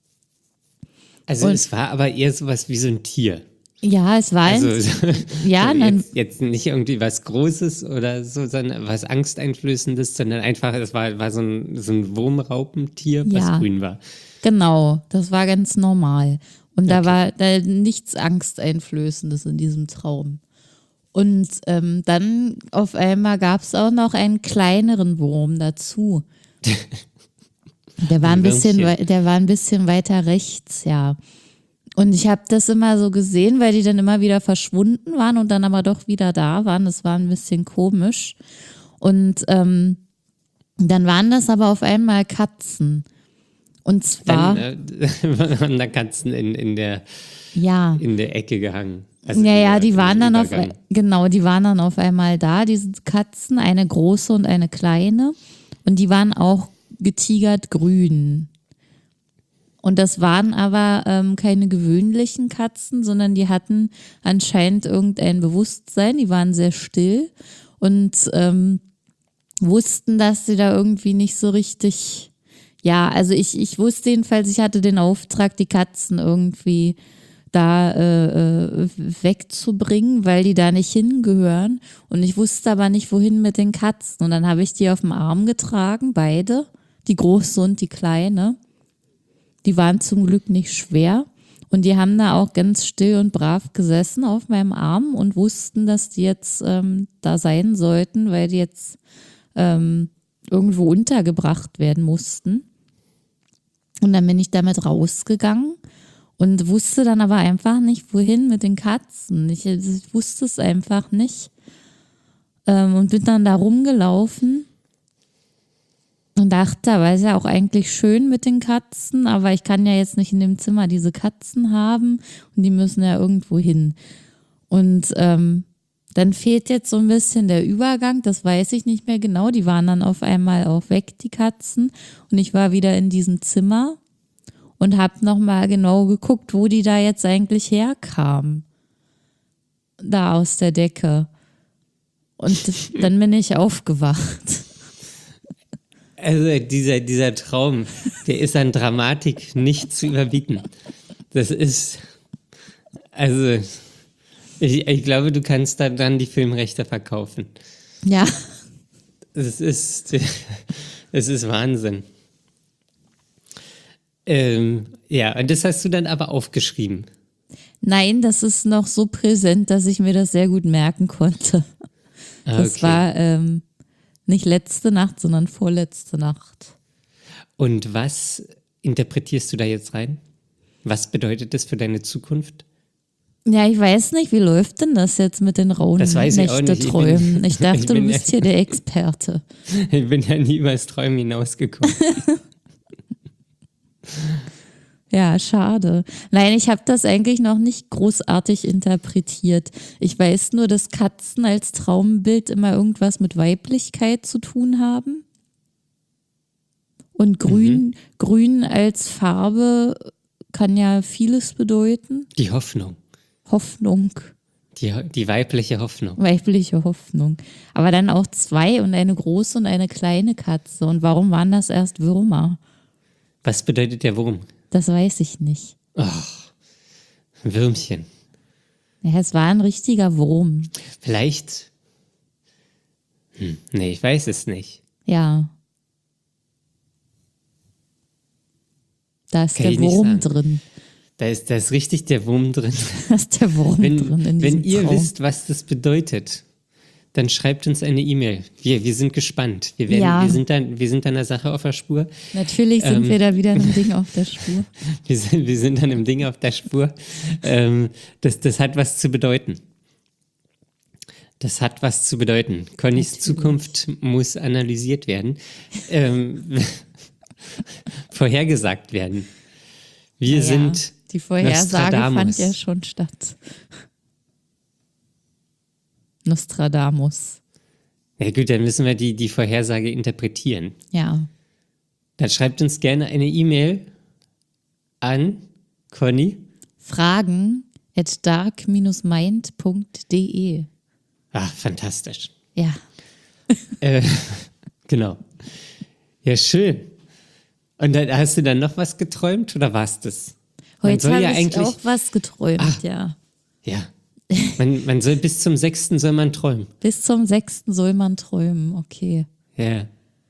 Also es war aber eher sowas wie so ein Tier. Ja, es war Also ja, dann, jetzt nicht irgendwie was Großes oder so, sondern was Angsteinflößendes, sondern einfach, es war so ein Wurmraupentier, was Ja. grün war. genau, das war ganz normal. Und da war da nichts Angsteinflößendes in diesem Traum. Und dann auf einmal gab es auch noch einen kleineren Wurm dazu. Der war ein bisschen, der war ein bisschen weiter rechts, ja. Und ich habe das immer so gesehen, weil die dann immer wieder verschwunden waren und dann aber doch wieder da waren. Das war ein bisschen komisch. Und dann waren das aber auf einmal Katzen. Und zwar, Waren da Katzen in der Ecke gehangen. Also die waren dann Übergang. die waren dann auf einmal da, diese Katzen, eine große und eine kleine. Und die waren auch getigert grün. Und das waren aber keine gewöhnlichen Katzen, sondern die hatten anscheinend irgendein Bewusstsein. Die waren sehr still und wussten, dass sie da irgendwie nicht so richtig, ja, also ich wusste jedenfalls, ich hatte den Auftrag, die Katzen irgendwie da wegzubringen, weil die da nicht hingehören. Und ich wusste aber nicht, wohin mit den Katzen. Und dann habe ich die auf dem Arm getragen, beide, die große und die kleine. Die waren zum Glück nicht schwer und die haben da auch ganz still und brav gesessen auf meinem Arm und wussten, dass die jetzt da sein sollten, weil die jetzt irgendwo untergebracht werden mussten. Und dann bin ich damit rausgegangen und wusste dann aber einfach nicht, wohin mit den Katzen. Ich wusste es einfach nicht und bin dann da rumgelaufen. Und dachte, aber ist ja auch eigentlich schön mit den Katzen, aber ich kann ja jetzt nicht in dem Zimmer diese Katzen haben und die müssen ja irgendwo hin. Und dann fehlt jetzt so ein bisschen der Übergang, das weiß ich nicht mehr genau. Die waren dann auf einmal auch weg, die Katzen. Und ich war wieder in diesem Zimmer und habe nochmal genau geguckt, wo die da jetzt eigentlich herkamen. Da aus der Decke. Und dann bin ich aufgewacht. Also dieser Traum, der ist an Dramatik nicht zu überbieten. Das ist, also ich glaube, du kannst da dann die Filmrechte verkaufen. Ja. Es ist Wahnsinn. Ja, und das hast du dann aber aufgeschrieben. Nein, das ist noch so präsent, dass ich mir das sehr gut merken konnte. Das Okay. war nicht letzte Nacht, sondern vorletzte Nacht. Und was interpretierst du da jetzt rein? Was bedeutet das für deine Zukunft? Ja, ich weiß nicht, wie läuft denn das jetzt mit den rauen Das weiß ich auch nicht. Nächte-Träumen? Ich dachte, ich du bin bist hier der Experte. Ich bin ja nie übers Träumen hinausgekommen. Ja, schade. Nein, ich habe das eigentlich noch nicht großartig interpretiert. Ich weiß nur, dass Katzen als Traumbild immer irgendwas mit Weiblichkeit zu tun haben. Und grün als Farbe kann ja vieles bedeuten. Die Hoffnung. Hoffnung, Die weibliche Hoffnung. weibliche Hoffnung. Aber dann auch zwei und eine große und eine kleine Katze. Und warum waren das erst Würmer? Was bedeutet der Wurm? Das weiß ich nicht. Würmchen. Ja, es war ein richtiger Wurm. Vielleicht. Nee, ich weiß es nicht. Ja. Da ist Kann der ich nicht Wurm sagen. drin. Da ist richtig der Wurm drin. Da ist der Wurm drin in diesem Wenn ihr Traum. wisst, was das bedeutet, dann schreibt uns eine E-Mail. Wir sind gespannt. Ja. Wir sind dann der Sache auf der Spur. Natürlich sind wir da wieder einem Ding auf der Spur. Wir sind dann im Ding auf der Spur. Das hat was zu bedeuten. Das hat was zu bedeuten. Connys Natürlich. Zukunft muss analysiert werden. Vorhergesagt werden. Wir Ja. sind Die Vorhersage Nostradamus. fand ja schon statt. Nostradamus. Ja gut, dann müssen wir die Vorhersage interpretieren. Ja. Dann schreibt uns gerne eine E-Mail an Conny. Fragen at dark-mind.de. Ach, fantastisch. Ja. Genau. Ja, schön. Und dann, hast du dann noch was geträumt oder war es das? Man Heute soll habe ja ich eigentlich- auch was geträumt, ja. Ja. Man soll bis zum 6. soll man träumen. Bis zum 6. soll man träumen, okay. Ja.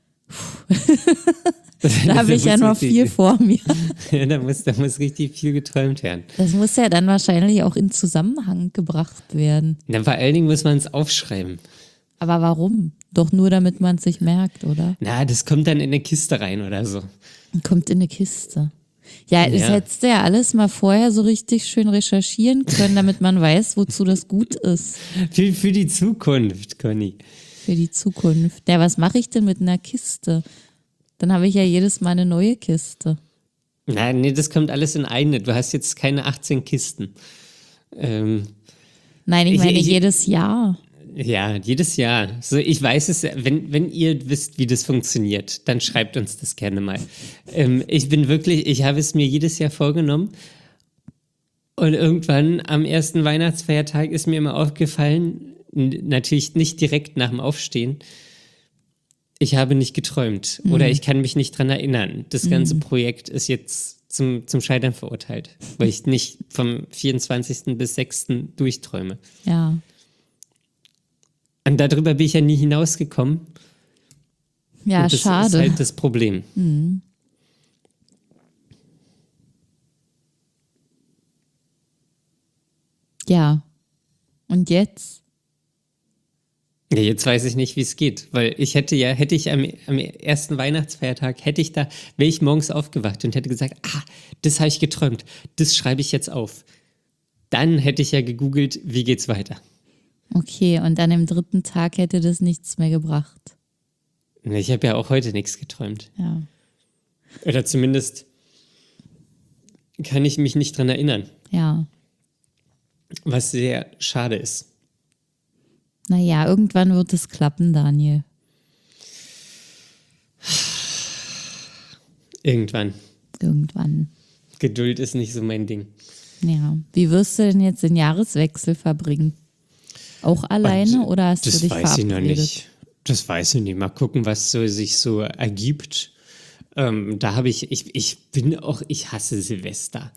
Da habe ich ja noch viel vor mir. Ja, da muss richtig viel geträumt werden. Das muss ja dann wahrscheinlich auch in Zusammenhang gebracht werden. Na, vor allen Dingen muss man es aufschreiben. Aber warum? Doch nur, damit man es sich merkt, oder? Na, das kommt dann in eine Kiste rein oder so. Kommt in eine Kiste. Ja, das Ja. hättest du ja alles mal vorher so richtig schön recherchieren können, damit man weiß, wozu das gut ist Für die Zukunft, Conny. für die Zukunft. Ja, was mache ich denn mit einer Kiste? Dann habe ich ja jedes Mal eine neue Kiste. Nein, nee, das kommt alles in eine. Du hast jetzt keine 18 Kisten. Nein, ich Ich- meine ich- jedes Jahr. Ja, jedes Jahr. So, ich weiß es, wenn ihr wisst, wie das funktioniert, dann schreibt uns das gerne mal. Ich habe es mir jedes Jahr vorgenommen und irgendwann am ersten Weihnachtsfeiertag ist mir immer aufgefallen, natürlich nicht direkt nach dem Aufstehen, ich habe nicht geträumt oder ich kann mich nicht dran erinnern. Das ganze Projekt ist jetzt zum Scheitern verurteilt, weil ich nicht vom 24. bis 6. durchträume. Ja. Und darüber bin ich ja nie hinausgekommen. Ja, Und das schade. ist halt das Problem. Ja. Und jetzt? Ja, jetzt weiß ich nicht, wie es geht, weil hätte ich am ersten Weihnachtsfeiertag, wäre ich morgens aufgewacht und hätte gesagt, das habe ich geträumt, das schreibe ich jetzt auf. Dann hätte ich ja gegoogelt, wie geht's weiter. Okay, und an dem 3. Tag hätte das nichts mehr gebracht. Ich habe ja auch heute nichts geträumt. Ja. Oder zumindest kann ich mich nicht dran erinnern, Ja. was sehr schade ist. Naja, irgendwann wird es klappen, Daniel. Irgendwann. Irgendwann. Geduld ist nicht so mein Ding. Ja. Wie wirst du denn jetzt den Jahreswechsel verbringen? Auch alleine oder hast du Das dich weiß ich verabredet? noch nicht. Das weiß ich nicht. Mal gucken, was sich so ergibt. Da habe ich hasse Silvester.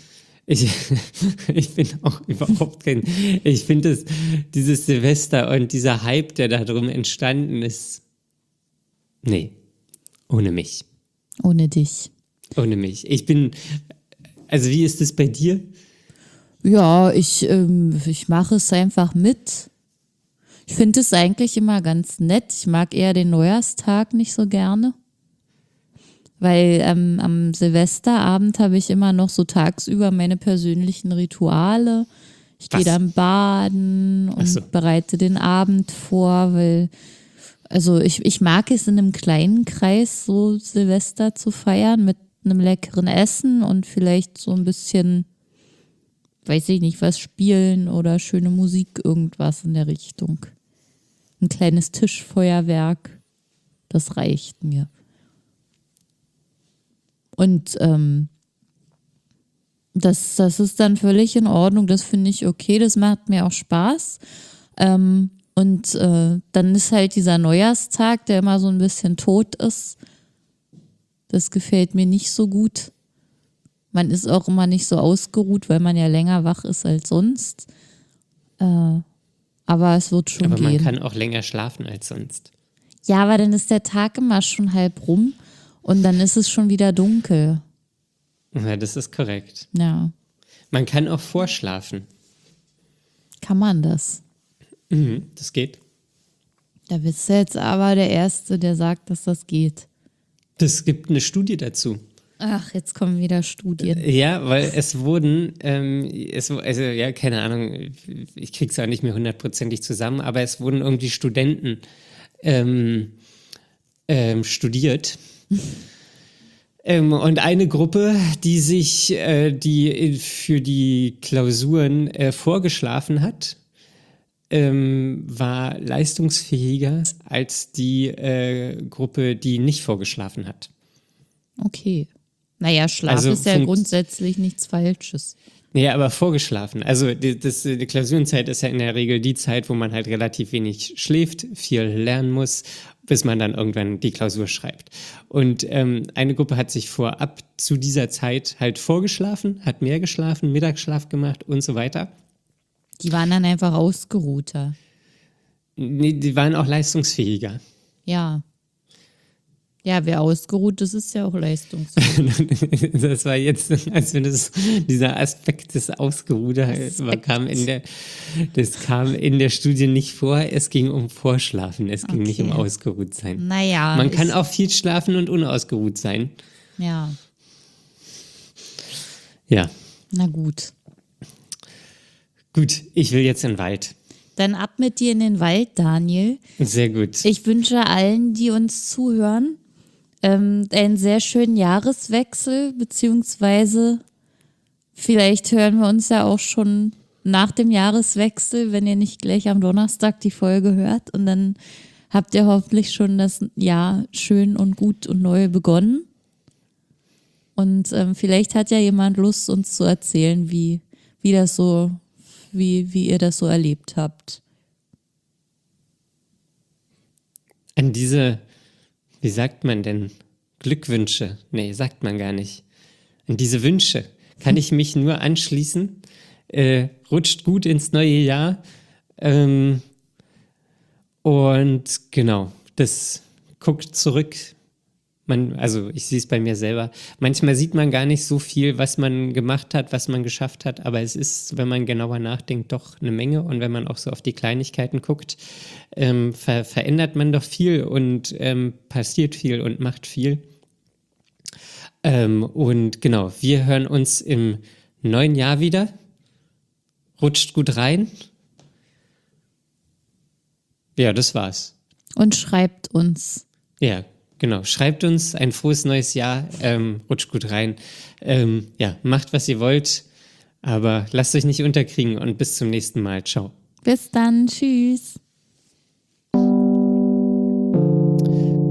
Ich bin auch überhaupt ich finde dieses Silvester und dieser Hype, der da drum entstanden ist, nee, ohne mich. Ohne dich. Ohne mich. Also wie ist es bei dir? Ja, ich mache es einfach mit. Ich finde es eigentlich immer ganz nett. Ich mag eher den Neujahrstag nicht so gerne. Weil am Silvesterabend habe ich immer noch so tagsüber meine persönlichen Rituale. Ich gehe Was? dann baden Ach so. und bereite den Abend vor, weil also ich mag es in einem kleinen Kreis so Silvester zu feiern mit einem leckeren Essen und vielleicht so ein bisschen, weiß ich nicht, was spielen oder schöne Musik, irgendwas in der Richtung. Ein kleines Tischfeuerwerk, das reicht mir. Und das ist dann völlig in Ordnung, das finde ich okay, das macht mir auch Spaß. Und dann ist halt dieser Neujahrstag, der immer so ein bisschen tot ist. Das gefällt mir nicht so gut. Man ist auch immer nicht so ausgeruht, weil man ja länger wach ist als sonst. Aber es wird schon Aber man gehen. kann auch länger schlafen als sonst. Ja, aber dann ist der Tag immer schon halb rum und dann ist es schon wieder dunkel. Ja, das ist korrekt. Ja, Man kann auch vorschlafen. kann man das? Das geht. Da bist du jetzt aber der Erste, der sagt, dass das geht. Es gibt eine Studie dazu. Ach, jetzt kommen wieder Studien. Ja, weil es wurden, ja, keine Ahnung, ich krieg's auch nicht mehr hundertprozentig zusammen, aber es wurden irgendwie Studenten studiert, Und eine Gruppe, die für die Klausuren vorgeschlafen hat, war leistungsfähiger als die Gruppe, die nicht vorgeschlafen hat. Okay. Naja, Schlaf Also ist ja grundsätzlich nichts Falsches. Nee, aber vorgeschlafen. Also die Klausurenzeit ist ja in der Regel die Zeit, wo man halt relativ wenig schläft, viel lernen muss, bis man dann irgendwann die Klausur schreibt. Und eine Gruppe hat sich vorab zu dieser Zeit halt vorgeschlafen, hat mehr geschlafen, Mittagsschlaf gemacht und so weiter. Die waren dann einfach ausgeruhter. Nee, die waren auch leistungsfähiger. Ja. Ja, wer ausgeruht ist, ist ja auch leistungsfähig. Das war jetzt, als wenn dieser Aspekt des Ausgeruhter kam in der Studie nicht vor. Es ging um Vorschlafen, es ging nicht um ausgeruht sein. Naja. Man kann auch viel schlafen und unausgeruht sein. Ja. Ja. Na gut. Gut, ich will jetzt in den Wald. Dann ab mit dir in den Wald, Daniel. Sehr gut. Ich wünsche allen, die uns zuhören, einen sehr schönen Jahreswechsel, beziehungsweise vielleicht hören wir uns ja auch schon nach dem Jahreswechsel, wenn ihr nicht gleich am Donnerstag die Folge hört. Und dann habt ihr hoffentlich schon das Jahr schön und gut und neu begonnen. Und vielleicht hat ja jemand Lust, uns zu erzählen, wie ihr das so erlebt habt. An diese, wie sagt man denn, Glückwünsche, nee, sagt man gar nicht. An diese Wünsche kann ich mich nur anschließen. Rutscht gut ins neue Jahr. Und genau, das guckt zurück. Also ich sehe es bei mir selber. Manchmal sieht man gar nicht so viel, was man gemacht hat, was man geschafft hat, aber es ist, wenn man genauer nachdenkt, doch eine Menge. Und wenn man auch so auf die Kleinigkeiten guckt, verändert man doch viel und passiert viel und macht viel. Und genau, wir hören uns im neuen Jahr wieder. Rutscht gut rein. Ja, das war's. Und schreibt uns. Ja, genau. Schreibt uns ein frohes neues Jahr. Rutscht gut rein. Ja, macht, was ihr wollt. Aber lasst euch nicht unterkriegen und bis zum nächsten Mal. Ciao. Bis dann. Tschüss.